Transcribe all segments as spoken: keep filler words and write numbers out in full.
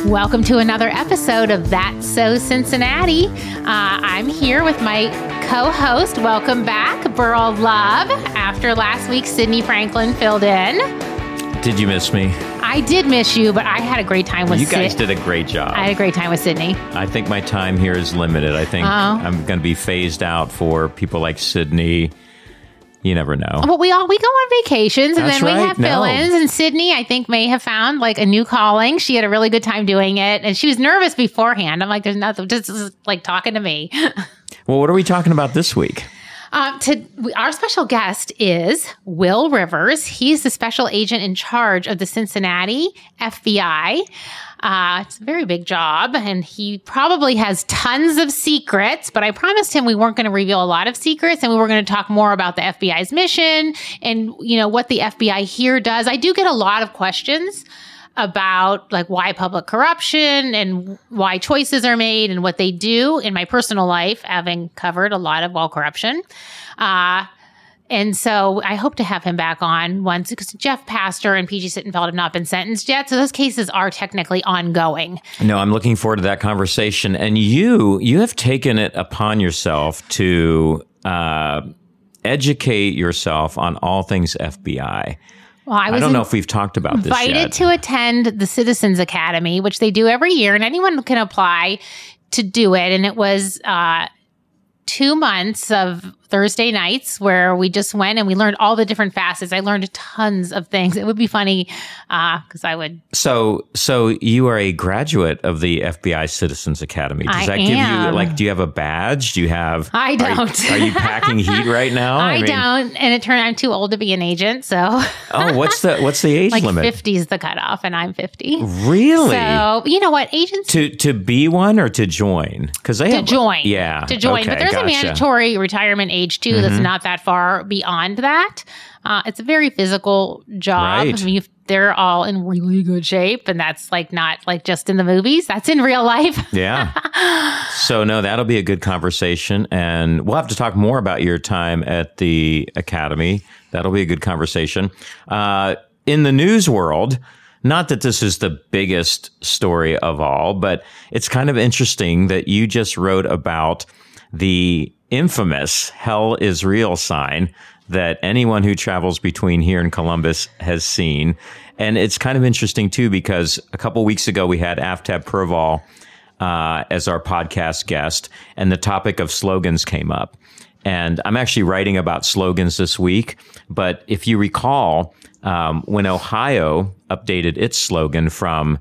Welcome to another episode of That's So Cincinnati. Uh, I'm here with my co-host. Welcome back, Burl Love. After last week, Sydney Franklin filled in. Did you miss me? I did miss you, but I had a great time with Sydney. You guys Sid- did a great job. I had a great time with Sydney. I think my time here is limited. I think Uh-oh. I'm going to be phased out for people like Sydney. You never know. Well, we all we go on vacations and That's then we right. have fill-ins. No. And Sydney, I think, may have found like a new calling. She had a really good time doing it, and she was nervous beforehand. I'm like, there's nothing, just like talking to me. Well, what are we talking about this week? Um, to, our special guest is Will Rivers. He's the special agent in charge of the Cincinnati F B I. Uh, it's a very big job, and he probably has tons of secrets, but I promised him we weren't going to reveal a lot of secrets, and we were going to talk more about the F B I's mission and, you know, what the F B I here does. I do get a lot of questions about like why public corruption and why choices are made and what they do in my personal life, having covered a lot of wall corruption. Uh, and so I hope to have him back on once, because Jeff Pastor and P G Sittenfeld have not been sentenced yet. So those cases are technically ongoing. No, I'm looking forward to that conversation. And you, you have taken it upon yourself to uh, educate yourself on all things F B I. Well, I, was I don't know if we've talked about this yet. Invited to attend the Citizens Academy, which they do every year, and anyone can apply to do it. And it was uh, two months of Thursday nights where we just went and we learned all the different facets. I learned tons of things. It would be funny because uh, I would. So, so you are a graduate of the F B I Citizens Academy. Does I that am. give you like? Do you have a badge? Do you have? I don't. Are you, are you packing heat right now? I, I mean, don't. And it turned. I'm too old to be an agent. So. Oh, what's the what's the age like limit? fifty is the cutoff, and I'm fifty. Really? So you know what, agents to to be one or to join? Because they to have, join. Yeah, to join. Okay, but there's gotcha. a mandatory retirement age too. Mm-hmm. That's not that far beyond that. Uh, it's a very physical job. Right. I mean, they're all in really good shape, and that's like not like just in the movies. That's in real life. Yeah. So no, that'll be a good conversation, and we'll have to talk more about your time at the academy. That'll be a good conversation. Uh, in the news world, not that this is the biggest story of all, but it's kind of interesting that you just wrote about the infamous "Hell is Real" sign that anyone who travels between here and Columbus has seen. And it's kind of interesting, too, because a couple weeks ago we had Aftab Purval uh, as our podcast guest, and the topic of slogans came up. And I'm actually writing about slogans this week. But if you recall, um, when Ohio updated its slogan from,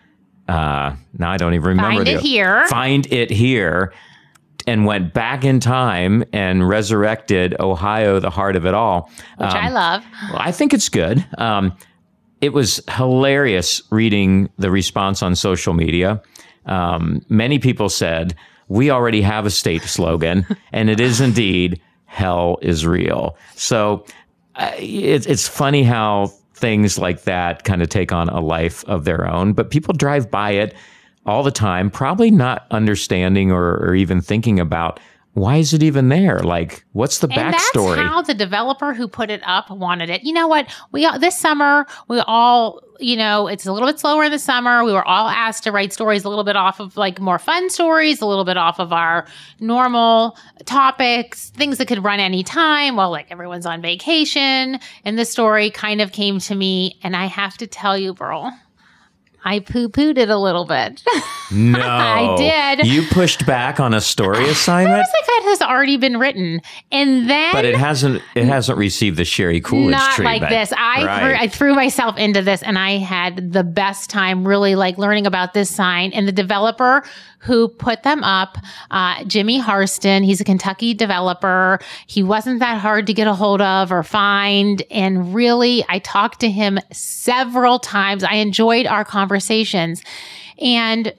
uh, now I don't even remember. Find the, it here. Find it here. And went back in time and resurrected Ohio, the heart of it all. Which um, I love. Well, I think it's good. Um, it was hilarious reading the response on social media. Um, many people said, we already have a state slogan, and it is indeed, "Hell is Real." So uh, it, it's funny how things like that kind of take on a life of their own, but people drive by it all the time, probably not understanding or, or even thinking about why is it even there? Like, what's the and backstory? That's how the developer who put it up wanted it. You know what? We all, this summer, we all, you know, it's a little bit slower in the summer. We were all asked to write stories a little bit off of like more fun stories, a little bit off of our normal topics, things that could run any time. Well, like everyone's on vacation. And this story kind of came to me. And I have to tell you, Burl, I poo-pooed it a little bit. No. I did. You pushed back on a story assignment? I was like, that has already been written. And then... But it hasn't It hasn't received the Sherry Coolidge not treatment. Not like this. I, right. threw, I threw myself into this, and I had the best time really like learning about this sign. And the developer who put them up, uh, Jimmy Harston, he's a Kentucky developer. He wasn't that hard to get a hold of or find. And really, I talked to him several times. I enjoyed our conversations. And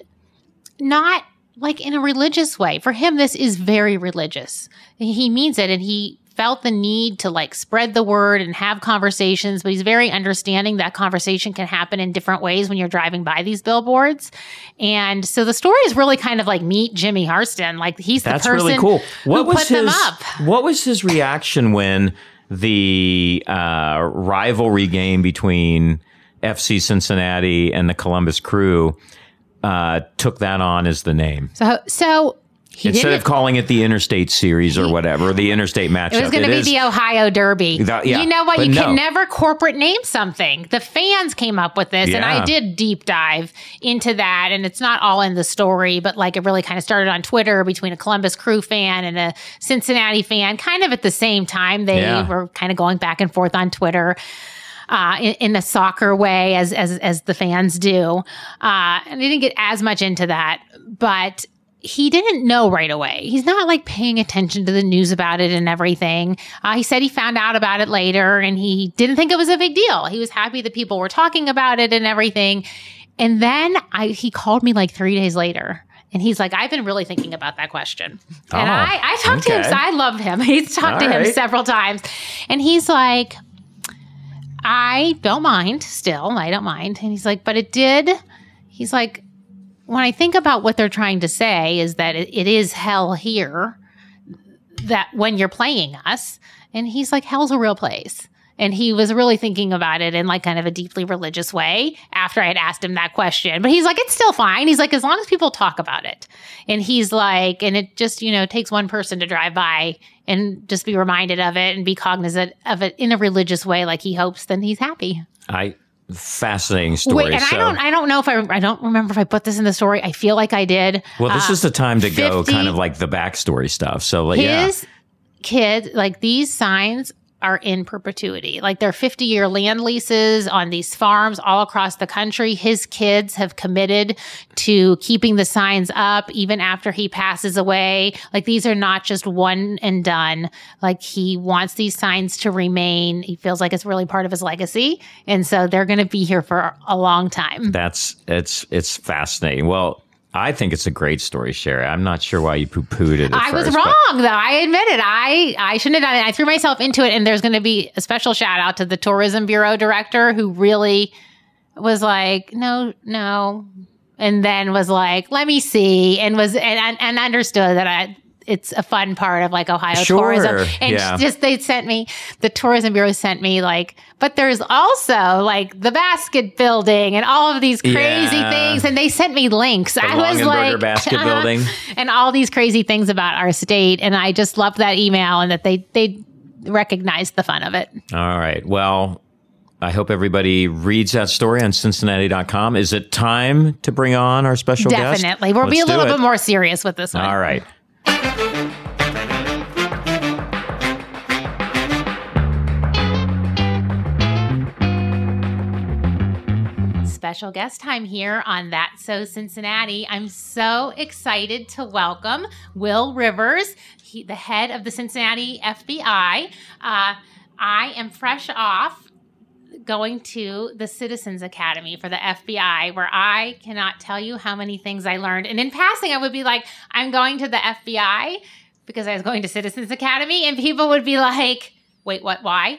not like in a religious way. For him, this is very religious. He means it, and he felt the need to like spread the word and have conversations, but he's very understanding that conversation can happen in different ways when you're driving by these billboards. And so the story is really kind of like meet Jimmy Harston. Like he's That's the person really cool. What who was put his, them up. What was his reaction when the uh, rivalry game between F C Cincinnati and the Columbus Crew uh, took that on as the name. So, so he Instead didn't, of calling it the Interstate Series or whatever, the Interstate Matchup. it was going to be is, the Ohio Derby. That, yeah, you know what? You no. can never corporate name something. The fans came up with this, Yeah. and I did deep dive into that. And it's not all in the story, but like it really kind of started on Twitter between a Columbus Crew fan and a Cincinnati fan, kind of at the same time. They Yeah. were kind of going back and forth on Twitter. Uh, in, in a soccer way, as as as the fans do, uh, and I didn't get as much into that, but he didn't know right away. He's not like paying attention to the news about it and everything. Uh, he said he found out about it later, and he didn't think it was a big deal. He was happy that people were talking about it and everything. And then I, he called me like three days later. And he's like, I've been really thinking about that question. Oh, and I, I talked okay. to him. So I love him. He's talked All to him right. several times. And he's like, I don't mind still. I don't mind. And he's like, but it did. He's like, when I think about what they're trying to say is that it, it is hell here, that when you're playing us. And he's like, hell's a real place. And he was really thinking about it in like kind of a deeply religious way after I had asked him that question. But he's like, it's still fine. He's like, as long as people talk about it. And he's like, and it just, you know, takes one person to drive by and just be reminded of it and be cognizant of it in a religious way like he hopes, then he's happy. I fascinating story. Wait, and so, I don't I don't know if I I don't remember if I put this in the story. I feel like I did. well, this Uh, is the time to go fifty kind of like the backstory stuff. So, like, yeah. His kids, like these signs are in perpetuity. Like they're fifty year land leases on these farms all across the country. His kids have committed to keeping the signs up even after he passes away. Like these are not just one and done. Like he wants these signs to remain. He feels like it's really part of his legacy. And so they're going to be here for a long time. That's it's it's fascinating. Well, I think it's a great story, Sherry. I'm not sure why you poo-pooed it at I first, was but- wrong, though. I admit it. I, I shouldn't have done it. I threw myself into it, and there's going to be a special shout out to the Tourism Bureau director who really was like, no, no. And then was like, let me see. And was and, and understood that I, it's a fun part of like Ohio Sure, tourism. And yeah. just they sent me, the Tourism Bureau sent me like, but there's also like the basket building and all of these crazy Yeah. things. And they sent me links. The I was Longenberger like, basket building. and all these crazy things about our state. And I just loved that email and that they they recognized the fun of it. All right. Well, I hope everybody reads that story on Cincinnati dot com. Is it time to bring on our special guest? Definitely. We'll be a Let's do little it. bit more serious with this one. All right. Special guest time here on That's So Cincinnati. I'm so excited to welcome Will Rivers, he, the head of the Cincinnati F B I. Uh, I am fresh off going to the Citizens Academy for the F B I, where I cannot tell you how many things I learned. And in passing, I would be like, I'm going to the F B I because I was going to Citizens Academy, and people would be like, wait, what, why?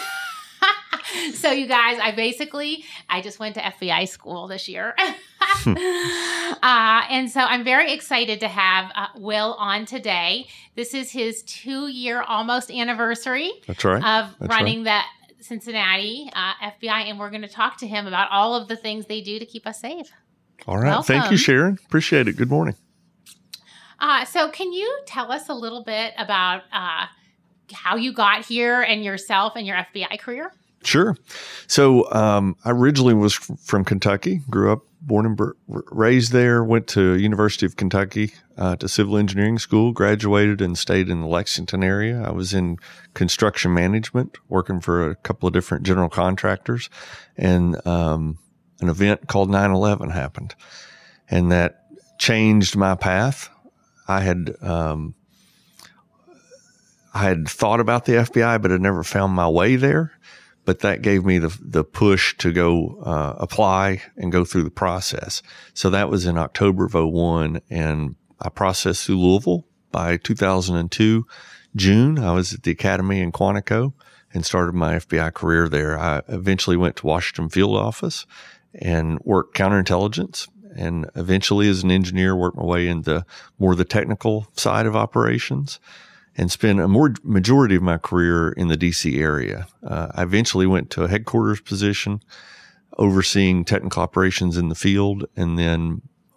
So you guys, I basically, I just went to F B I school this year. uh, and so I'm very excited to have uh, Will on today. This is his two-year almost anniversary That's right. of That's running the Cincinnati uh, F B I, and we're going to talk to him about all of the things they do to keep us safe. All right. Welcome. Thank you, Sharon. Appreciate it. Good morning. Uh, so can you tell us a little bit about uh, how you got here and yourself and your F B I career? Sure. So um, I originally was f- from Kentucky, grew up, born and br- raised there, went to University of Kentucky uh, to civil engineering school, graduated and stayed in the Lexington area. I was in construction management, working for a couple of different general contractors, and um, an event called nine eleven happened, and that changed my path. I had um, I had thought about the F B I, but had never found my way there. But that gave me the the push to go uh, apply and go through the process. So that was in October of oh one, and I processed through Louisville. By two thousand two, June, I was at the Academy in Quantico and started my F B I career there. I eventually went to Washington Field Office and worked counterintelligence, and eventually as an engineer worked my way into more the technical side of operations, and spent a more majority of my career in the D C area. Uh, I eventually went to a headquarters position overseeing technical operations in the field, and then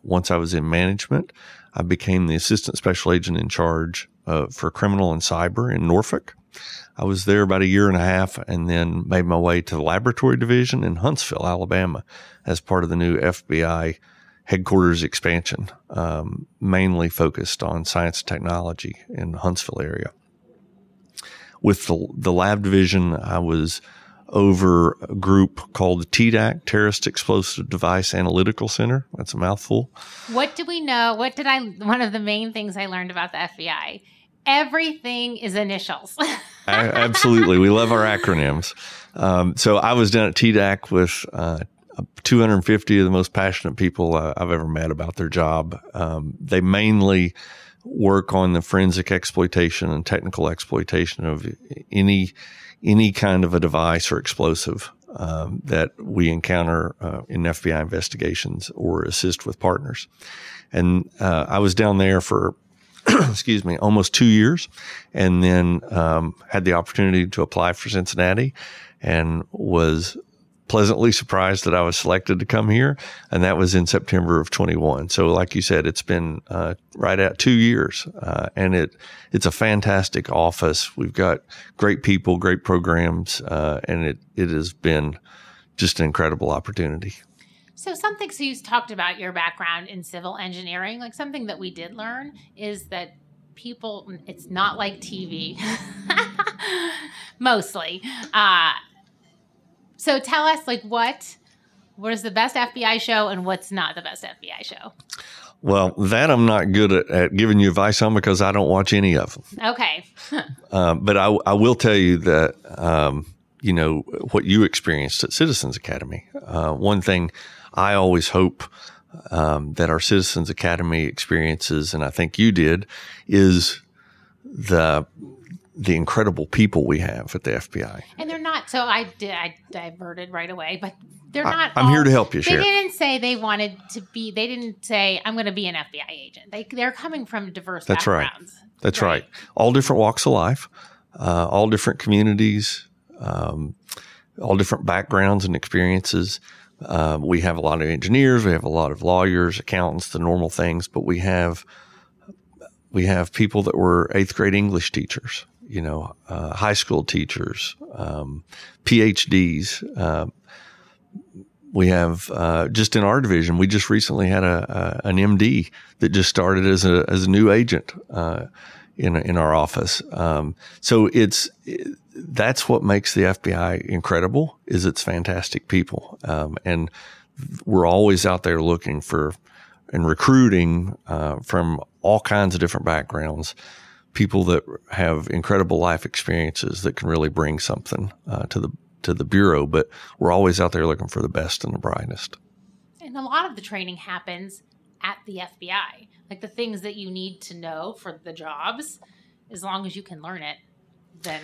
once I was in management, I became the assistant special agent in charge uh, for criminal and cyber in Norfolk. I was there about a year and a half and then made my way to the laboratory division in Huntsville, Alabama, as part of the new F B I headquarters expansion, um, mainly focused on science and technology in the Huntsville area. With the, the lab division, I was over a group called the T D A C, Terrorist Explosive Device Analytical Center. That's a mouthful. What do we know? What did I, one of the main things I learned about the F B I, everything is initials. Absolutely. We love our acronyms. Um, so I was down at T D A C with uh, two hundred fifty of the most passionate people uh, I've ever met about their job. Um, they mainly work on the forensic exploitation and technical exploitation of any any kind of a device or explosive um, that we encounter uh, in F B I investigations or assist with partners. And uh, I was down there for, excuse me, almost two years, and then um, had the opportunity to apply for Cincinnati and was pleasantly surprised that I was selected to come here, and that was in September of twenty-one. So like you said, it's been uh, right at two years, uh, and it it's a fantastic office. We've got great people, great programs, uh, and it it has been just an incredible opportunity. So something, so you talked about your background in civil engineering, like something that we did learn is that people, it's not like T V, mostly. Uh, so tell us, like, what, what is the best F B I show and what's not the best F B I show? Well, that I'm not good at, at giving you advice on because I don't watch any of them. Okay. um, but I, I will tell you that, um, you know, what you experienced at Citizens Academy. Uh, one thing I always hope um, that our Citizens Academy experiences, and I think you did, is the the incredible people we have at the F B I. And they're not, so I did, I diverted right away, but they're I, not. I'm all, here to help you, They Sheriff. didn't say they wanted to be, they didn't say, I'm going to be an F B I agent. They, they're coming from diverse That's backgrounds. Right. That's right. right. All different walks of life, uh, all different communities, um, all different backgrounds and experiences. Uh, we have a lot of engineers, we have a lot of lawyers, accountants, the normal things, but we have we have people that were eighth grade English teachers, you know, uh, high school teachers, um, P H Ds. Uh, we have uh, just in our division, we just recently had a, a an M D that just started as a as a new agent uh, in in our office. Um, so it's it, that's what makes the F B I incredible, is it's fantastic people. Um, and we're always out there looking for and recruiting uh, from all kinds of different backgrounds, people that have incredible life experiences that can really bring something uh, to the to the Bureau. But we're always out there looking for the best and the brightest. And a lot of the training happens at the F B I, like the things that you need to know for the jobs. As long as you can learn it, then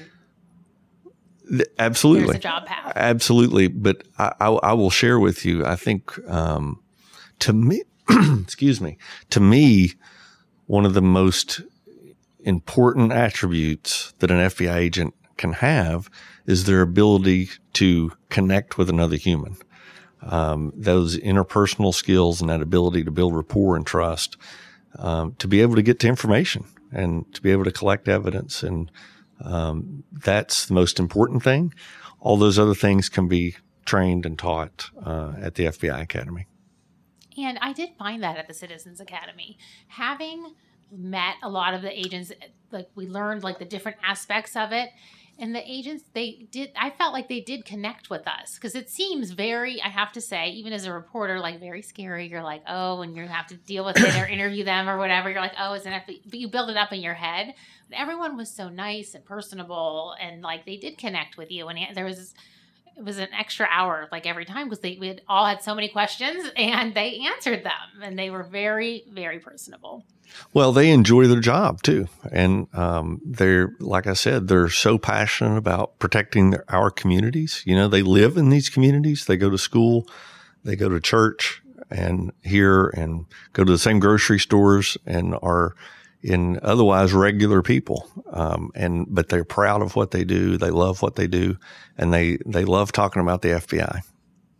absolutely, there's a job path. Absolutely. But I, I, I will share with you, I think um, to me, excuse me, to me, one of the most important attributes that an F B I agent can have is their ability to connect with another human. Um, those interpersonal skills and that ability to build rapport and trust, um, to be able to get to information and to be able to collect evidence. And um, that's the most important thing. All those other things can be trained and taught uh, at the F B I Academy. And I did find that at the Citizens Academy. Having met a lot of the agents, like we learned like the different aspects of it. And the agents, they did, I felt like they did connect with us because it seems very, I have to say, even as a reporter, like very scary. You're like, oh, and you have to deal with it or interview them or whatever. You're like, oh, it's an F B I, but you build it up in your head. But everyone was so nice and personable, and like they did connect with you. And there was, it was an extra hour like every time because they we had all had so many questions and they answered them, and they were very, very personable. Well, they enjoy their job too. And um, they're, like I said, they're so passionate about protecting their, our communities. You know, they live in these communities. They go to school, they go to church and here and go to the same grocery stores and are in otherwise regular people. Um, and, but they're proud of what they do. They love what they do, and they, they love talking about the F B I.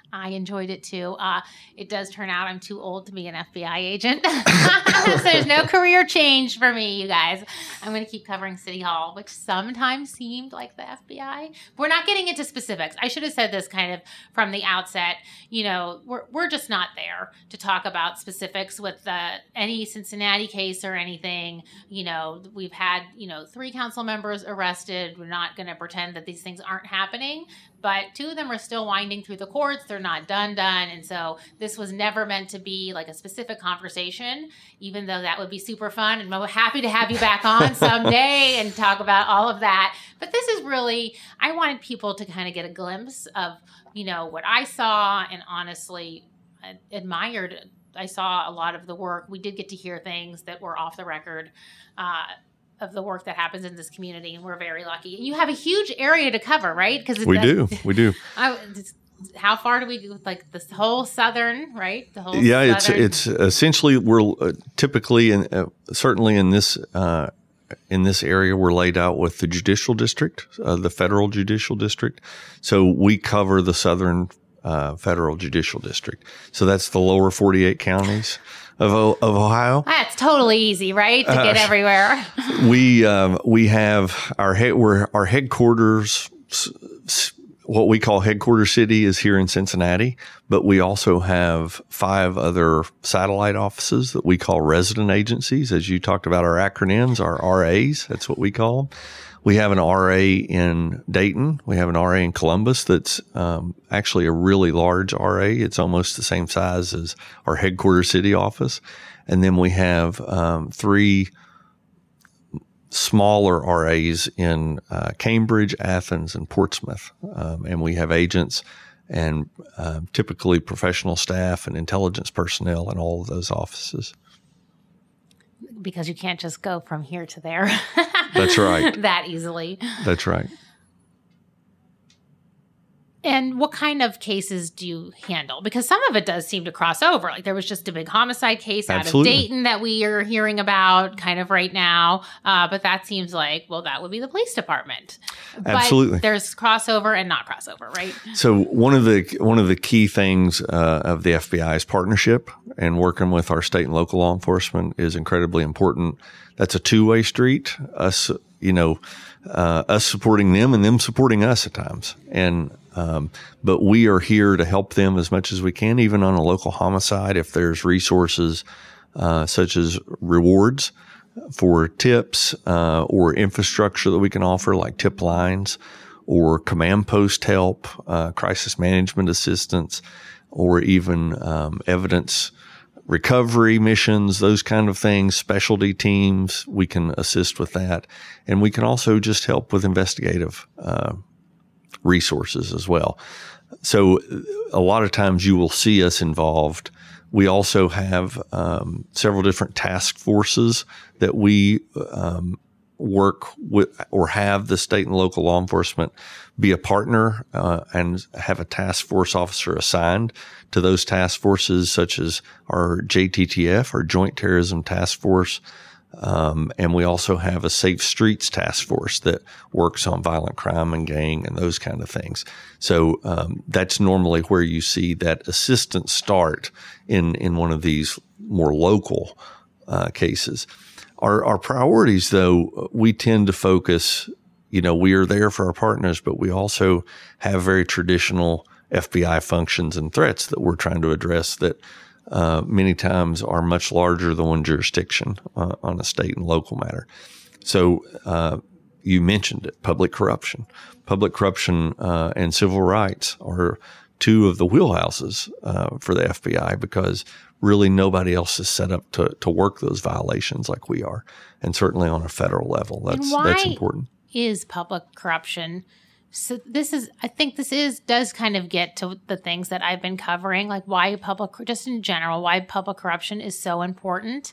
I enjoyed it too. Uh, it does turn out I'm too old to be an F B I agent. So there's no career change for me, you guys. I'm going to keep covering City Hall, which sometimes seemed like the F B I. We're not getting into specifics. I should have said this kind of from the outset. You know, we're we're just not there to talk about specifics with the, any Cincinnati case or anything. You know, we've had, you know, three council members arrested. We're not going to pretend that these things aren't happening. But two of them are still winding through the courts. They're not done, done. And so this was never meant to be like a specific conversation, even though that would be super fun. And I'm happy to have you back on someday and talk about all of that. But this is really, I wanted people to kind of get a glimpse of, you know, what I saw and honestly admired. I saw a lot of the work. We did get to hear things that were off the record, uh, of the work that happens in this community, and we're very lucky. And you have a huge area to cover, right? Because we do, we do. I, how far do we go? Like this whole southern, right? The whole yeah, southern. it's it's essentially we're uh, typically in uh, certainly in this uh, in this area we're laid out with the judicial district, uh, the federal judicial district. So we cover the southern uh, federal judicial district. So that's the lower forty-eight counties of of Ohio. That's totally easy, right? To get uh, everywhere. we um, we have our head, we're, our headquarters. What we call headquarters city is here in Cincinnati, but we also have five other satellite offices that we call resident agencies. As you talked about our acronyms, our R As, that's what we call them. We have an R A in Dayton. We have an R A in Columbus that's um, actually a really large R A. It's almost the same size as our headquarters city office. And then we have um, three smaller R As in uh, Cambridge, Athens, and Portsmouth. Um, and we have agents and uh, typically professional staff and intelligence personnel in all of those offices. Because you can't just go from here to there. That's right. That easily. That's right. And what kind of cases do you handle? Because some of it does seem to cross over. Like there was just a big homicide case Absolutely. out of Dayton that we are hearing about kind of right now. Uh, but that seems like, well, that would be the police department. Absolutely. But there's crossover and not crossover, right? So one of the one of the key things uh, of the F B I's partnership and working with our state and local law enforcement is incredibly important. That's a two-way street. Us, you know, uh, us supporting them and them supporting us at times. And Um, but we are here to help them as much as we can, even on a local homicide. If there's resources uh, such as rewards for tips uh, or infrastructure that we can offer, like tip lines or command post help, uh, crisis management assistance, or even um, evidence recovery missions, those kind of things, specialty teams, we can assist with that. And we can also just help with investigative uh resources as well. So a lot of times you will see us involved. We also have um, several different task forces that we um, work with or have the state and local law enforcement be a partner uh, and have a task force officer assigned to those task forces, such as our J T T F, our Joint Terrorism Task Force. Um, and we also have a Safe Streets task force that works on violent crime and gang and those kind of things. So um, that's normally where you see that assistance start in, in one of these more local uh, cases. Our, our priorities, though, we tend to focus, you know, we are there for our partners, but we also have very traditional F B I functions and threats that we're trying to address that Uh, many times are much larger than one jurisdiction uh, on a state and local matter. So uh, you mentioned it, public corruption. Public corruption uh, and civil rights are two of the wheelhouses uh, for the F B I because really nobody else is set up to, to work those violations like we are, and certainly on a federal level. That's that's important. Is public corruption? So this is, I think this is, does kind of get to the things that I've been covering, like why public, just in general, why public corruption is so important.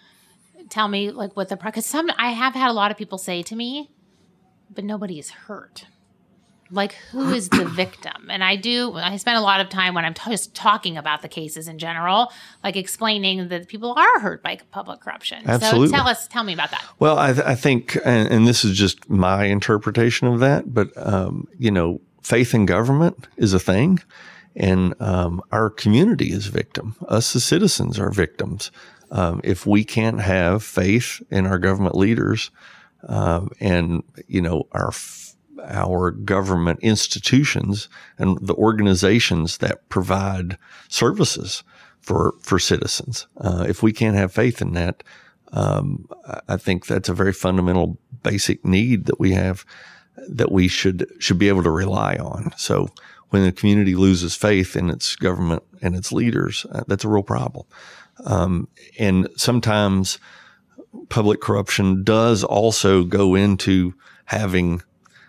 Tell me like what the, because some, I have had a lot of people say to me, but nobody is hurt. Like who is the victim? And I do, I spend a lot of time when I'm t- just talking about the cases in general, like explaining that people are hurt by public corruption. Absolutely. So tell us, tell me about that. Well, I, th- I think, and, and this is just my interpretation of that, but, um, you know, faith in government is a thing. And um, our community is a victim. Us as citizens are victims. Um, if we can't have faith in our government leaders um, and, you know, our our government institutions and the organizations that provide services for for citizens, uh, if we can't have faith in that, um, I think that's a very fundamental, basic need that we have that we should should be able to rely on. So when the community loses faith in its government and its leaders, uh, that's a real problem. Um, and sometimes public corruption does also go into having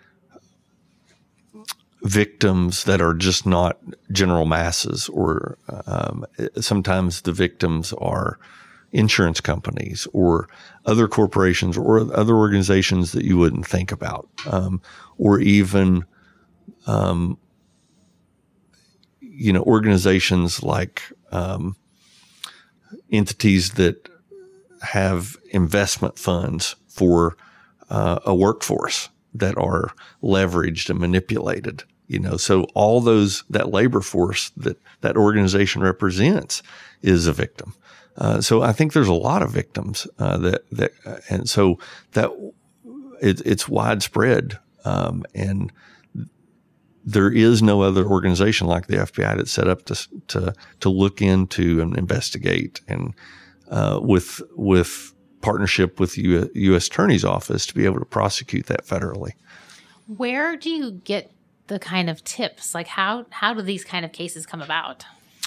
victims that are just not general masses, or um, sometimes the victims are insurance companies or other corporations or other organizations that you wouldn't think about, um, or even, um, you know, organizations like um, entities that have investment funds for uh, a workforce that are leveraged and manipulated. You know, so all those, that labor force that that organization represents is a victim. Uh, so I think there's a lot of victims uh, that that, uh, and so that it, it's widespread, um, and there is no other organization like the F B I that's set up to to to look into and investigate, and uh, with with partnership with the U S Attorney's Office to be able to prosecute that federally. Where do you get the kind of tips? Like how how do these kind of cases come about?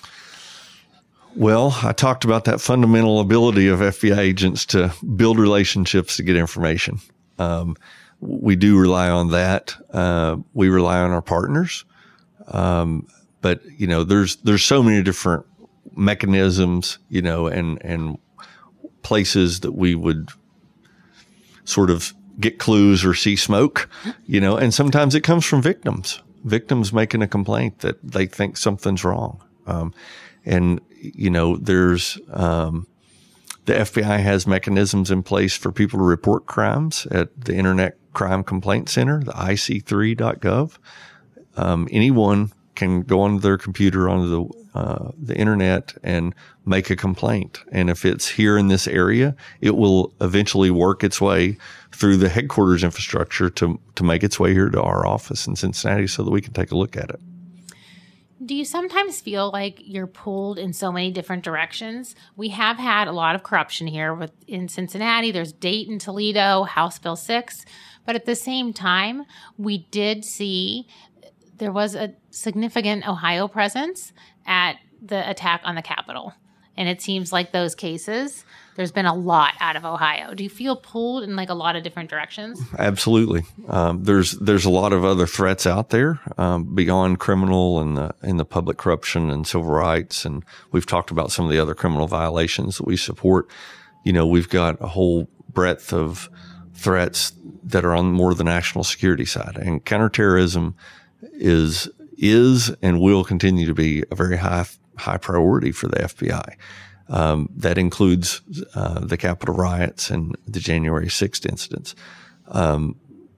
Well, I talked about that fundamental ability of F B I agents to build relationships to get information. Um, we do rely on that. Uh, we rely on our partners. Um, but, you know, there's there's so many different mechanisms, you know, and, and places that we would sort of get clues or see smoke, you know, and sometimes it comes from victims, victims making a complaint that they think something's wrong. Um, and, you know, there's, um, the F B I has mechanisms in place for people to report crimes at the Internet Crime Complaint Center, the I C three dot gov. Um, anyone can go onto their computer, onto the uh, the internet, and make a complaint. And if it's here in this area, it will eventually work its way through the headquarters infrastructure to to make its way here to our office in Cincinnati so that we can take a look at it. Do you sometimes feel like you're pulled in so many different directions? We have had a lot of corruption here with in Cincinnati. There's Dayton, Toledo, House Bill six. But at the same time, we did see there was a significant Ohio presence at the attack on the Capitol. And it seems like those cases, there's been a lot out of Ohio. Do you feel pulled in like a lot of different directions? Absolutely. Um, there's there's a lot of other threats out there um, beyond criminal and the, and the public corruption and civil rights. And we've talked about some of the other criminal violations that we support. You know, we've got a whole breadth of threats that are on more the national security side. And counterterrorism is is and will continue to be a very high high priority for the F B I. Um, that includes uh, the Capitol riots and the January sixth incidents. Um,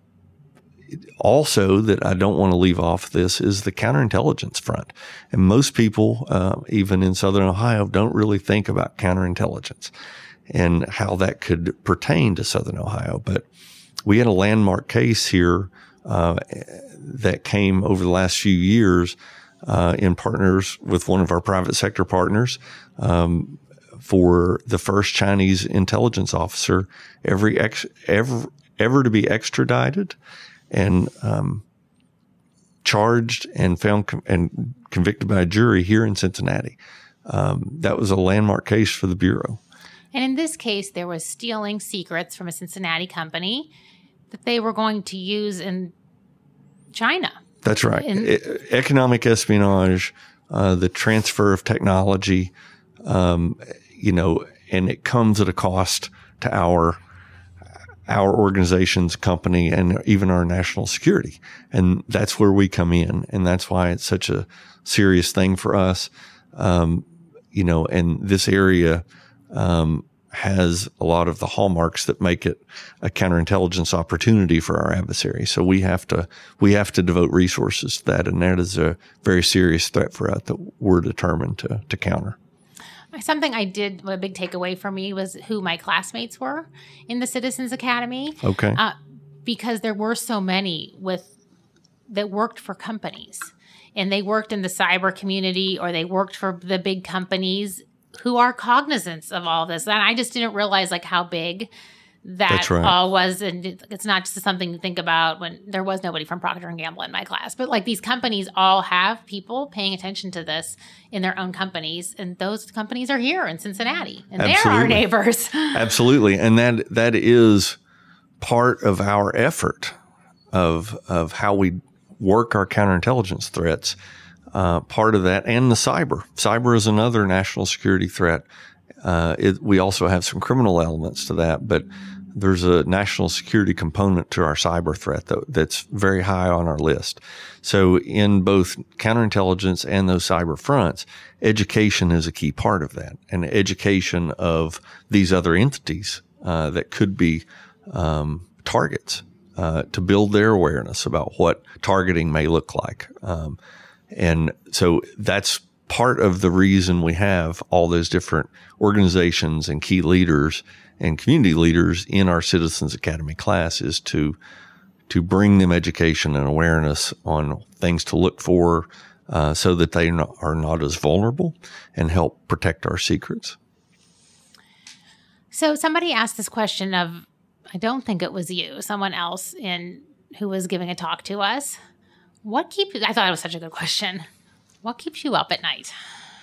also, that I don't want to leave off this is the counterintelligence front. And most people, uh, even in Southern Ohio, don't really think about counterintelligence and how that could pertain to Southern Ohio. But we had a landmark case here uh, that came over the last few years uh, in partners with one of our private sector partners um, for the first Chinese intelligence officer every ex- ever ever to be extradited and um, charged and found com- and convicted by a jury here in Cincinnati. Um, that was a landmark case for the Bureau. And in this case, there was stealing secrets from a Cincinnati company that they were going to use in China. That's right. In- e- economic espionage, uh, the transfer of technology, um, you know, and it comes at a cost to our our organization's company and even our national security. And that's where we come in. And that's why it's such a serious thing for us. Um, you know, and this area um, has a lot of the hallmarks that make it a counterintelligence opportunity for our adversary. So we have to we have to devote resources to that, and that is a very serious threat for us that we're determined to to counter. Something I did, a big takeaway for me was who my classmates were in the Citizens Academy. Okay. Uh, because there were so many with that worked for companies, and they worked in the cyber community, or they worked for the big companies who are cognizant of all this. And I just didn't realize like how big that That's right. all was. And it's not just something to think about when there was nobody from Procter and Gamble in my class, but like these companies all have people paying attention to this in their own companies. And those companies are here in Cincinnati, and Absolutely. they're our neighbors. Absolutely. And that that is part of our effort of of how we work our counterintelligence threats. Uh, part of that, and the cyber. Cyber is another national security threat. Uh, it, we also have some criminal elements to that, but there's a national security component to our cyber threat that, that's very high on our list. So in both counterintelligence and those cyber fronts, education is a key part of that, and education of these other entities uh, that could be um, targets uh, to build their awareness about what targeting may look like. Um, And so that's part of the reason we have all those different organizations and key leaders and community leaders in our Citizens Academy class, is to to bring them education and awareness on things to look for uh, so that they are not as vulnerable, and help protect our secrets. So somebody asked this question of, I don't think it was you, someone else in who was giving a talk to us. What keeps, I thought it was such a good question. What keeps you up at night?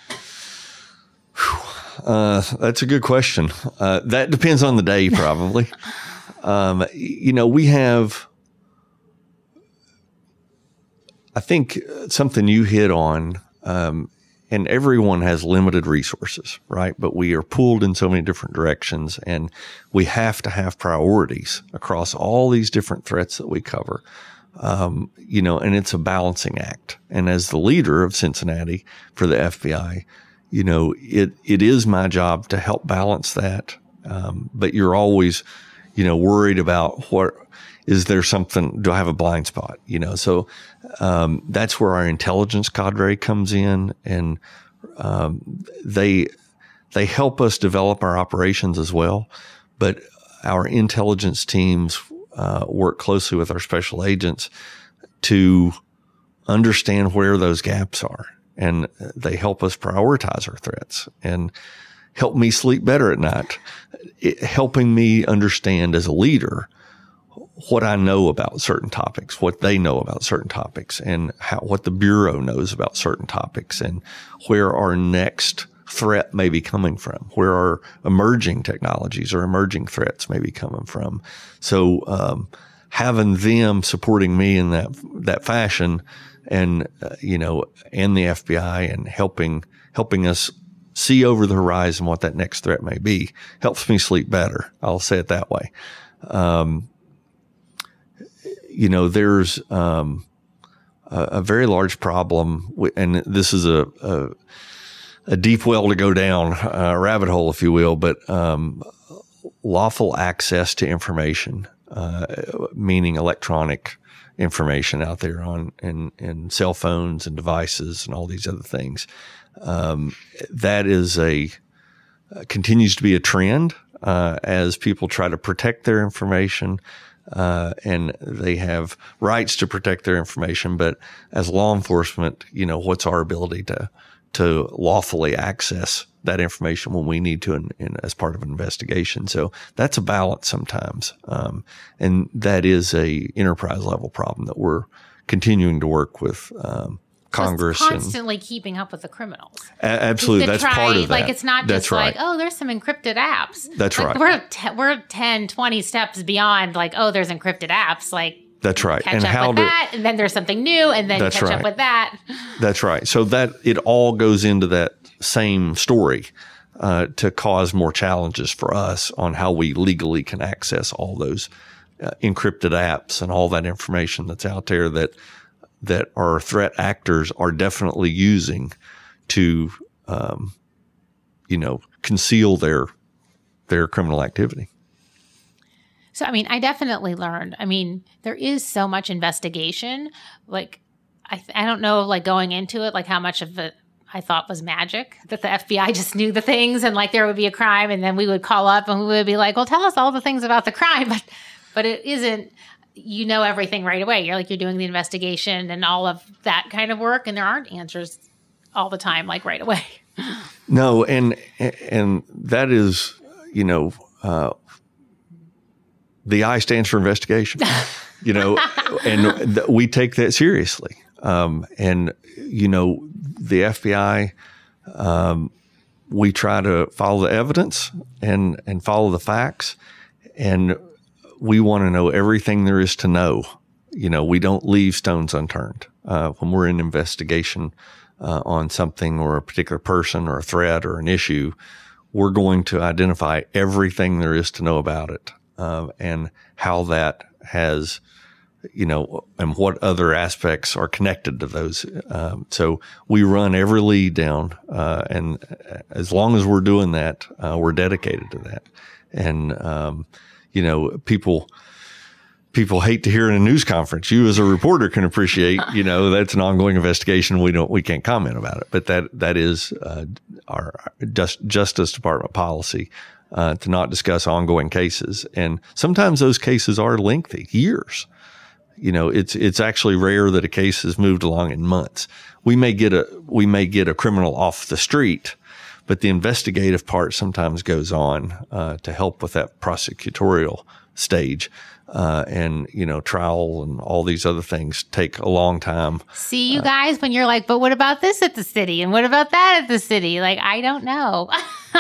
Uh, that's a good question. Uh, that depends on the day, probably. um, you know, we have, I think something you hit on, um, and everyone has limited resources, right? But we are pulled in so many different directions, and we have to have priorities across all these different threats that we cover. Um, you know, and it's a balancing act. And as the leader of Cincinnati for the F B I, you know, it, it is my job to help balance that. Um, but you're always, you know, worried about what, is there something, do I have a blind spot? You know, so, um, that's where our intelligence cadre comes in, and, um, they, they help us develop our operations as well. But our intelligence teams Uh, work closely with our special agents to understand where those gaps are, and they help us prioritize our threats and help me sleep better at night, it, helping me understand as a leader what I know about certain topics, what they know about certain topics, and how, what the Bureau knows about certain topics, and where our next threat may be coming from, where our emerging technologies or emerging threats may be coming from. So, um, having them supporting me in that, that fashion, and, uh, you know, and the F B I, and helping, helping us see over the horizon what that next threat may be, helps me sleep better. I'll say it that way. Um, you know, there's, um, a, a very large problem, and this is a, a a deep well to go down, a rabbit hole, if you will, but um, lawful access to information, uh, meaning electronic information out there on in, in cell phones and devices and all these other things. Um, that is a uh, continues to be a trend uh, as people try to protect their information. Uh, and they have rights to protect their information, but as law enforcement, you know, what's our ability to to lawfully access that information when we need to in, in, as part of an investigation. So that's a balance sometimes. Um, and that is a enterprise level problem that we're continuing to work with um, Congress. So it's constantly and, keeping up with the criminals. A- absolutely. That's try, part of that. Like, it's not that's just right. like, oh, there's some encrypted apps. That's like, right. We're, te- we're ten, twenty steps beyond like, oh, there's encrypted apps. Like, That's right. Catch and up how with do, that, and then there's something new, and then catch right. up with that. That's right. So that it all goes into that same story uh, to cause more challenges for us on how we legally can access all those uh, encrypted apps and all that information that's out there that that our threat actors are definitely using to, um, you know, conceal their their criminal activity. So, I mean, I definitely learned. I mean, there is so much investigation. Like, I, th- I don't know, like going into it, like how much of it I thought was magic, that the F B I just knew the things and like there would be a crime and then we would call up and we would be like, well, tell us all the things about the crime. But, but it isn't, you know, everything right away. You're like, you're doing the investigation and all of that kind of work. And there aren't answers all the time, like right away. No. And, and that is, you know, uh, the I stands for investigation, you know, and th- we take that seriously. Um, and, you know, the F B I, um, we try to follow the evidence and, and follow the facts. And we want to know everything there is to know. You know, we don't leave stones unturned. Uh, when we're in investigation uh, on something or a particular person or a threat or an issue, we're going to identify everything there is to know about it. Uh, and how that has, you know, and what other aspects are connected to those. Um, so we run every lead down, uh, and as long as we're doing that, uh, we're dedicated to that. And, um, you know, people, people hate to hear in a news conference. You as a reporter can appreciate, you know, that's an ongoing investigation. We don't, we can't comment about it, but that, that is, uh, our just, Justice Department policy. Uh, to not discuss ongoing cases. And sometimes those cases are lengthy, years. You know, it's, it's actually rare that a case has moved along in months. We may get a, we may get a criminal off the street, but the investigative part sometimes goes on, uh, to help with that prosecutorial stage. Uh, and, you know, trial and all these other things take a long time. See you guys when you're like, but what about this at the city? And what about that at the city? Like, I don't know.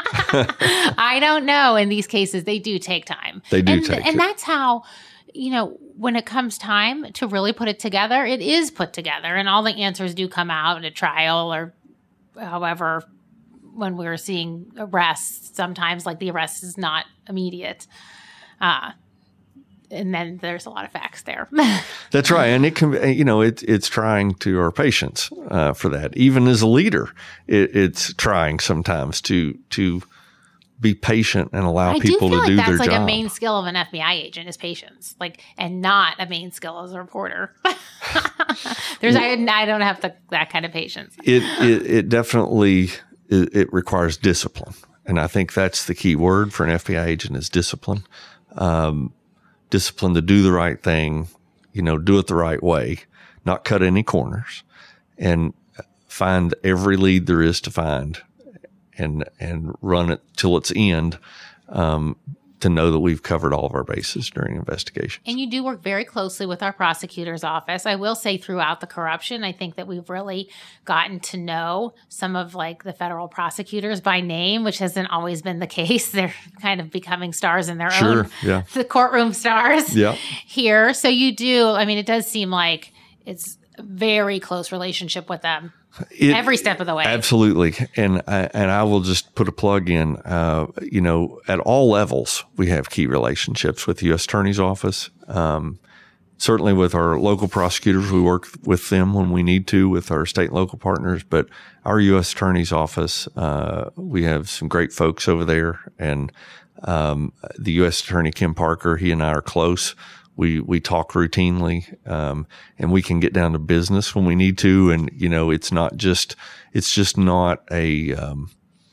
I don't know. In these cases, they do take time. They do and, take And it. that's how, you know, when it comes time to really put it together, it is put together. And all the answers do come out at a trial or however, when we're seeing arrests, sometimes like the arrest is not immediate. Uh, And then there's a lot of facts there. That's right. And it can, you know, it, it's trying to our patients uh, for that. Even as a leader, it, it's trying sometimes to to be patient and allow I people do feel to do like their that's like job. a main skill of an F B I agent is patience, like, and not a main skill as a reporter. There's, I, I don't have the, that kind of patience. It it, it definitely it, it requires discipline, and I think that's the key word for an F B I agent is discipline. Um, discipline to do the right thing, you know, do it the right way, not cut any corners, and find every lead there is to find and, and run it till its end, um, to know that we've covered all of our bases during investigations. And you do work very closely with our prosecutor's office. I will say throughout the corruption, I think that we've really gotten to know some of like the federal prosecutors by name, which hasn't always been the case. They're kind of becoming stars in their Sure, own, yeah. the courtroom stars Yeah. here. So you do, I mean, it does seem like it's a very close relationship with them. It, Every step of the way. Absolutely. And I, and I will just put a plug in, uh, you know, at all levels, we have key relationships with the U S Attorney's Office. Um, certainly with our local prosecutors, we work with them when we need to with our state and local partners, but our U S Attorney's Office, uh, we have some great folks over there. And, um, the U S Attorney, Kim Parker, he and I are close. We, we talk routinely, um, and we can get down to business when we need to. And, you know, it's not just, it's just not a, um,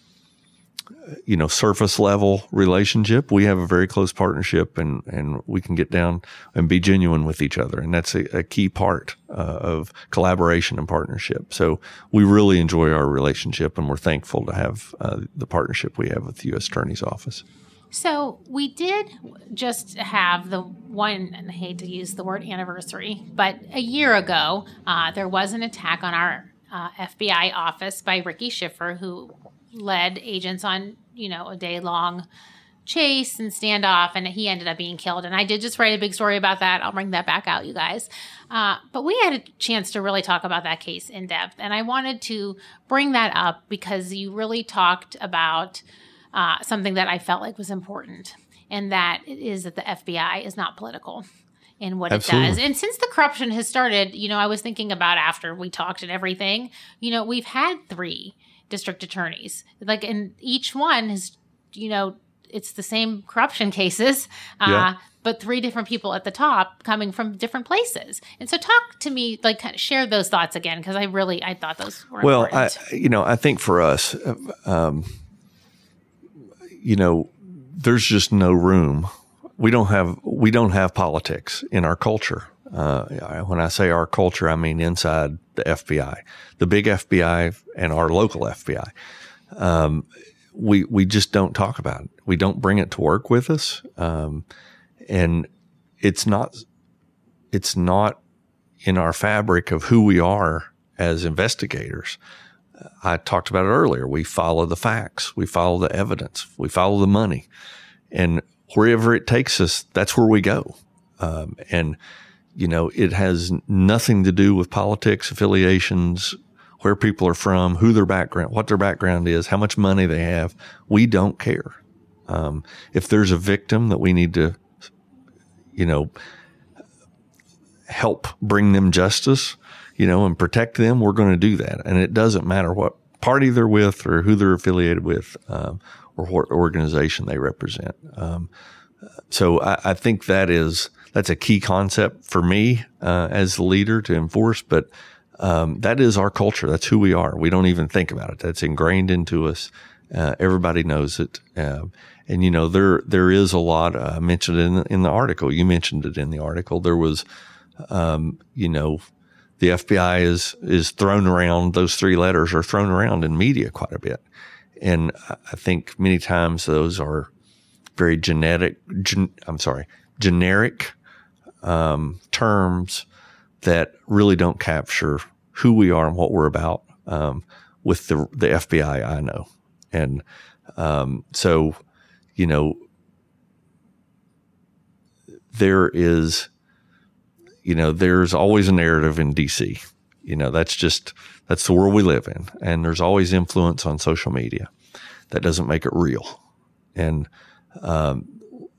you know, surface level relationship. We have a very close partnership and, and we can get down and be genuine with each other. And that's a, a key part uh, of collaboration and partnership. So we really enjoy our relationship and we're thankful to have uh, the partnership we have with the U S Attorney's Office. So we did just have the one, and I hate to use the word anniversary, but a year ago, uh, there was an attack on our uh, F B I office by Ricky Schiffer, who led agents on, you know, a day-long chase and standoff, and he ended up being killed. And I did just write a big story about that. I'll bring that back out, you guys. Uh, but we had a chance to really talk about that case in depth, and I wanted to bring that up because you really talked about Uh, something that I felt like was important, and that it is that the F B I is not political in what Absolutely. it does. And since the corruption has started, you know, I was thinking about after we talked and everything, you know, we've had three district attorneys, like, and each one has, you know, it's the same corruption cases, uh, Yeah. but three different people at the top coming from different places. And so talk to me, like kind of share those thoughts again, because I really, I thought those were well, important. I, you know, I think for us, um, you know, there's just no room. We don't have, we don't have politics in our culture. Uh, when I say our culture, I mean inside the F B I, the big F B I and our local F B I. Um, we, we just don't talk about it. We don't bring it to work with us. Um, and it's not, it's not in our fabric of who we are as investigators. I talked about it earlier. We follow the facts. We follow the evidence. We follow the money. And wherever it takes us, that's where we go. Um, and, you know, it has nothing to do with politics, affiliations, where people are from, who their background, what their background is, how much money they have. We don't care. Um, if there's a victim that we need to, you know, help bring them justice, you know, and protect them, we're going to do that. And it doesn't matter what party they're with or who they're affiliated with, um, or what organization they represent. Um, so I, I think that is, that's a key concept for me, uh, as the leader to enforce, but, um, that is our culture. That's who we are. We don't even think about it. That's ingrained into us. Uh, everybody knows it. Um, and you know, there, there is a lot, uh, I mentioned it in the, in the article. You mentioned it in the article. There was, um, you know, the F B I is, is thrown around. Those three letters are thrown around in media quite a bit. And I think many times those are very genetic, gen, I'm sorry, generic, um, terms that really don't capture who we are and what we're about, um, with the, the F B I I know. And, um, so, you know, there is, you know, there's always a narrative in D C. You know, that's just, that's the world we live in. And there's always influence on social media. That doesn't make it real. And, um,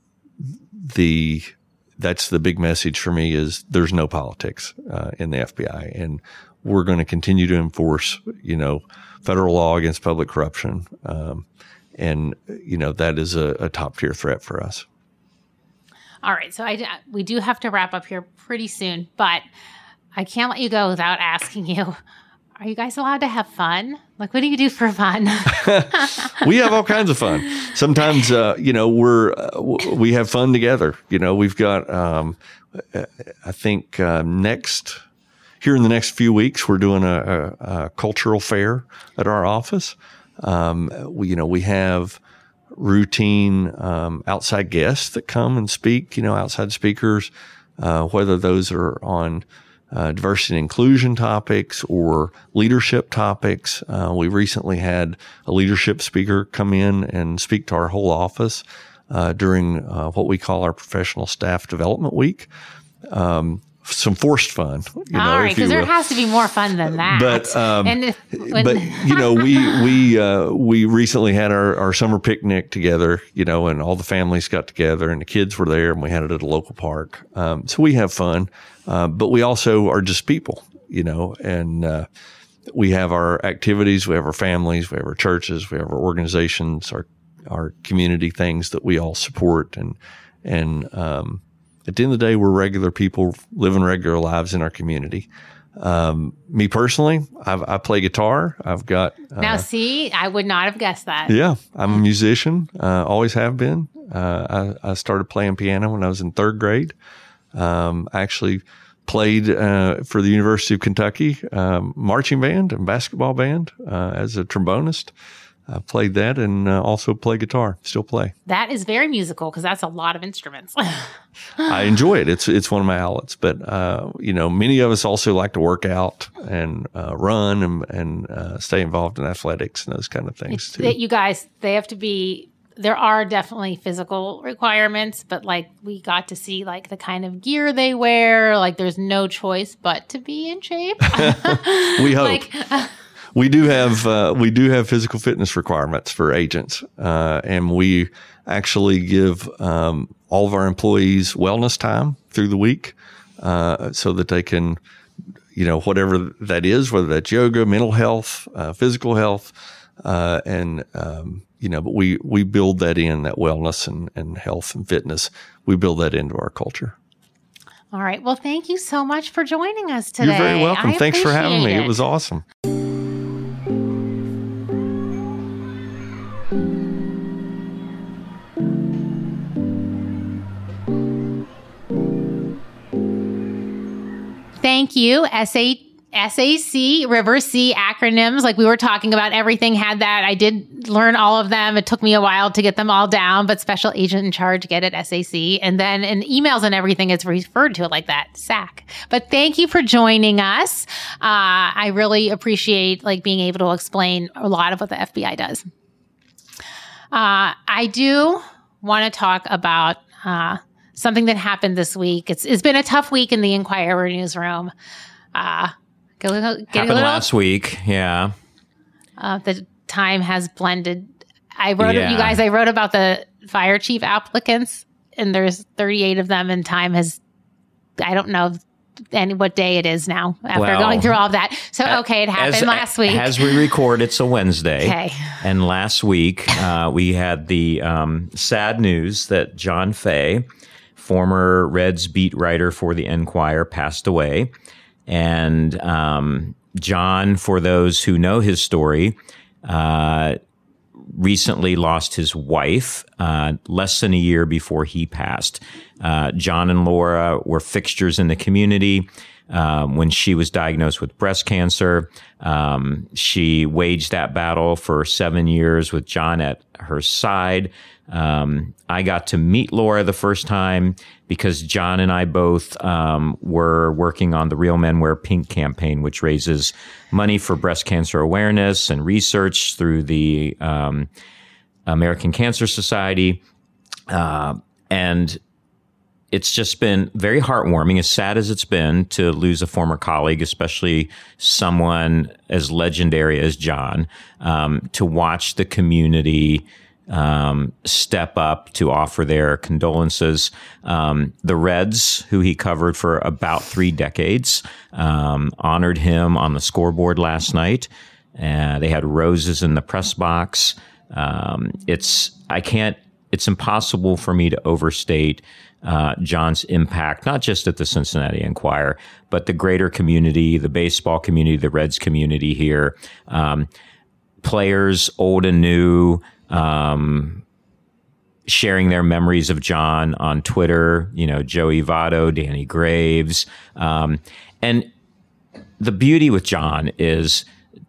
the, that's the big message for me is there's no politics, uh, in the F B I. And we're going to continue to enforce, you know, federal law against public corruption. Um, and, you know, that is a, a top tier threat for us. All right. So I, we do have to wrap up here pretty soon, but I can't let you go without asking you, are you guys allowed to have fun? Like, what do you do for fun? We have all kinds of fun. Sometimes, uh, you know, we're, uh, w- we have fun together. You know, we've got, um, I think, uh, next, here in the next few weeks, we're doing a, a, a cultural fair at our office. Um, we, you know, we have routine, um, outside guests that come and speak, you know, outside speakers, uh, whether those are on, Uh, diversity and inclusion topics or leadership topics. Uh, we recently had a leadership speaker come in and speak to our whole office uh, during uh, what we call our professional staff development week. Um, some forced fun, you know, all right, because there will. has to be more fun than that. But, um, and if, when, but you know, we we uh, we recently had our, our summer picnic together, you know, and all the families got together, and the kids were there, and we had it at a local park. Um, so we have fun, uh, but we also are just people, you know, and uh, we have our activities, we have our families, we have our churches, we have our organizations, our our community things that we all support, and and um, at the end of the day, we're regular people living regular lives in our community. Um, me personally, I've, I play guitar. I've got, uh, now see, I would not have guessed that. yeah, I'm a musician. Uh, always have been. Uh, I, I started playing piano when I was in third grade. Um, I actually played, uh, for the University of Kentucky, um, marching band and basketball band, uh, as a trombonist. I played that and uh, also play guitar, still play. That is very musical because that's a lot of instruments. I enjoy it. It's it's one of my outlets. But, uh, you know, many of us also like to work out and uh, run and, and uh, stay involved in athletics and those kind of things, too. You guys, they have to be, there are definitely physical requirements, but like we got to see like the kind of gear they wear. Like there's no choice but to be in shape. We hope. Like, uh, We do have uh, we do have physical fitness requirements for agents, uh, and we actually give um, all of our employees wellness time through the week, uh, so that they can, you know, whatever that is, whether that's yoga, mental health, uh, physical health, Uh, and, um, you know, but we, we build that in, that wellness and, and health and fitness. We build that into our culture. All right. Well, thank you so much for joining us today. You're very welcome. I Thanks for having me. appreciate It was awesome. Thank you, S A S A C, River C acronyms. Like we were talking about, everything had that. I did learn all of them. It took me a while to get them all down, but special agent in charge, get it, S A C. And then in emails and everything, it's referred to it like that, S A C. But thank you for joining us. Uh, I really appreciate like being able to explain a lot of what the F B I does. Uh, I do want to talk about uh, something that happened this week. It's It's been a tough week in the Inquirer newsroom. Uh, get a little, get Happened a little, last week. Yeah. Uh, the time has blended. I wrote, Yeah. you guys, I wrote about the fire chief applicants, and there's thirty-eight of them, and time has, I don't know any what day it is now after Well, going through all of that. So, okay, it happened as, last week. As we record, it's a Wednesday. Okay. And last week, uh, we had the um, sad news that John Fay, former Reds beat writer for the Enquirer, passed away. And um, John, for those who know his story, uh, recently lost his wife uh, less than a year before he passed. Uh, John and Laura were fixtures in the community. Um, when she was diagnosed with breast cancer, um, she waged that battle for seven years with John at her side. Um, I got to meet Laura the first time because John and I both um, were working on the Real Men Wear Pink campaign, which raises money for breast cancer awareness and research through the um, American Cancer Society. Uh, and it's just been very heartwarming, as sad as it's been to lose a former colleague, especially someone as legendary as John, um, to watch the community um, step up to offer their condolences. Um, the Reds, who he covered for about three decades, um, honored him on the scoreboard last night. Uh, they had roses in the press box. Um, it's, I can't, it's impossible for me to overstate Uh, John's impact, not just at the Cincinnati Enquirer, but the greater community, the baseball community, the Reds community here. Um, players, old and new, um, sharing their memories of John on Twitter, you know, Joey Votto, Danny Graves. Um, and the beauty with John is,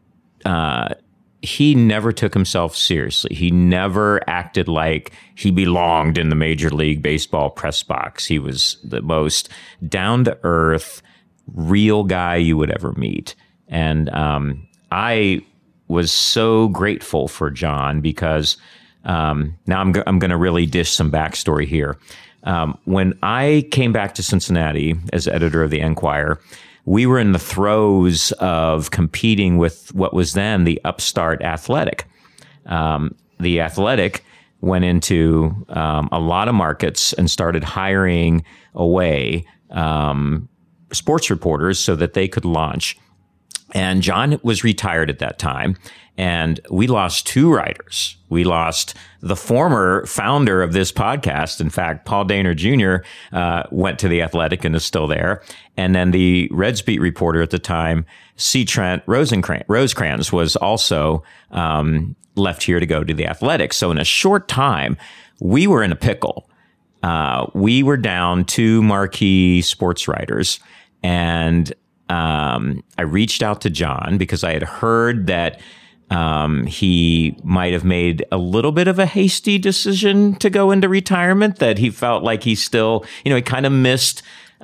uh, he never took himself seriously. He never acted like he belonged in the Major League Baseball press box. He was the most down-to-earth, real guy you would ever meet. And um, I was so grateful for John because um, now I'm, go- I'm going to really dish some backstory here. Um, when I came back to Cincinnati as editor of the Enquirer, we were in the throes of competing with what was then the upstart Athletic. Um, the Athletic went into um, a lot of markets and started hiring away um, sports reporters so that they could launch. And John was retired at that time, and we lost two writers. We lost the former founder of this podcast. In fact, Paul Dehner Junior Uh, went to the Athletic and is still there. And then the Reds beat reporter at the time, C. Trent Rosencrantz, Rosecrans, was also um, left here to go to the Athletic. So in a short time, we were in a pickle. Uh, we were down two marquee sports writers, and Um, I reached out to John because I had heard that um, he might have made a little bit of a hasty decision to go into retirement, that he felt like he still, you know, he kind of missed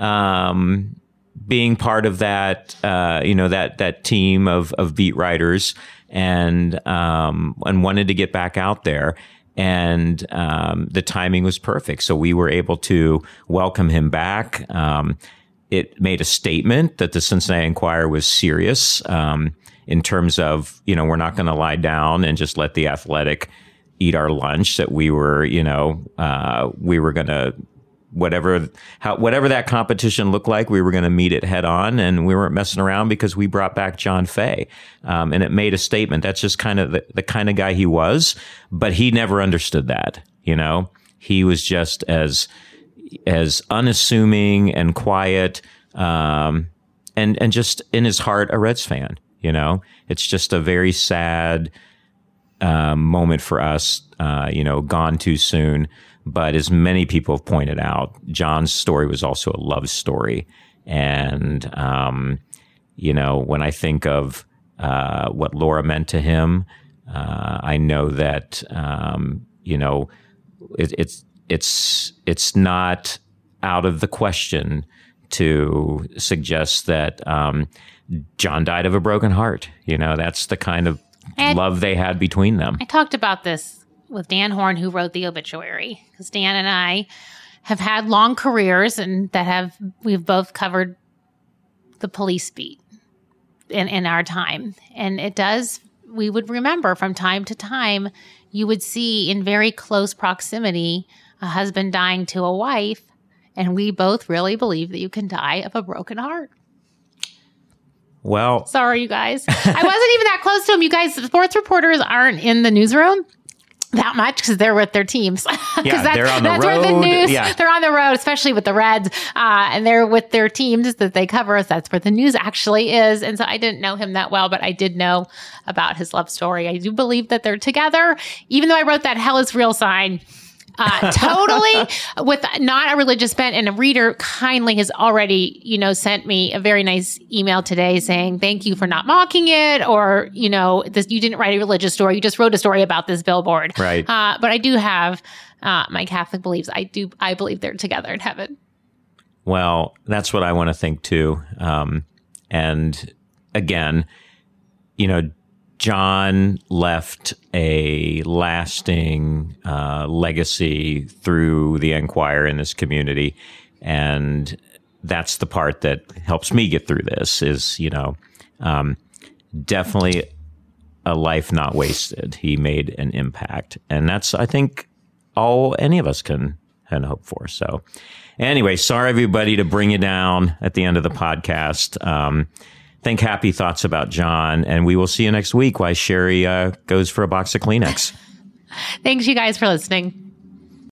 um, being part of that, uh, you know, that that team of of beat writers, and um, and wanted to get back out there. And um, the timing was perfect. So we were able to welcome him back. Um, It made a statement that the Cincinnati Enquirer was serious um, in terms of, you know, we're not going to lie down and just let the Athletic eat our lunch, that we were, you know, uh, we were going to whatever how whatever that competition looked like, we were going to meet it head on, and we weren't messing around because we brought back John Fay, um, and it made a statement. That's just kind of the, the kind of guy he was, but he never understood that. You know, he was just as as unassuming and quiet, um, and and just in his heart a Reds fan. You know, it's just a very sad uh, moment for us. Uh, you know, gone too soon. But as many people have pointed out, John's story was also a love story. And, um, you know, when I think of uh, what Laura meant to him, uh, I know that, um, you know, it, it's it's it's not out of the question to suggest that um, John died of a broken heart. You know, that's the kind of and love they had between them. I talked about this with Dan Horn, who wrote the obituary, because Dan and I have had long careers and that have, we've both covered the police beat in, in our time. And it does, we would remember from time to time, you would see in very close proximity, a husband dying to a wife. And we both really believe that you can die of a broken heart. Well, sorry, you guys. I wasn't even that close to him. You guys, sports reporters aren't in the newsroom that much because they're with their teams. Yeah, that's, they're on the that's road. Where the news, yeah. They're on the road, especially with the Reds, uh, and they're with their teams that they cover us. That's where the news actually is. And so I didn't know him that well, but I did know about his love story. I do believe that they're together, even though I wrote that hell is real sign. Uh, totally with not a religious bent. And a reader kindly has already, you know, sent me a very nice email today saying, thank you for not mocking it. Or, you know, this, you didn't write a religious story. You just wrote a story about this billboard. Right. Uh, but I do have uh, my Catholic beliefs. I do. I believe they're together in heaven. Well, that's what I want to think too. Um, and again, you know, John left a lasting uh, legacy through the Enquirer in this community. And that's the part that helps me get through this is, you know, um, definitely a life not wasted. He made an impact. And that's, I think, all any of us can, can hope for. So anyway, sorry, everybody, to bring you down at the end of the podcast. Um Think happy thoughts about John, and we will see you next week while Sherry uh, goes for a box of Kleenex. Thanks, you guys, for listening.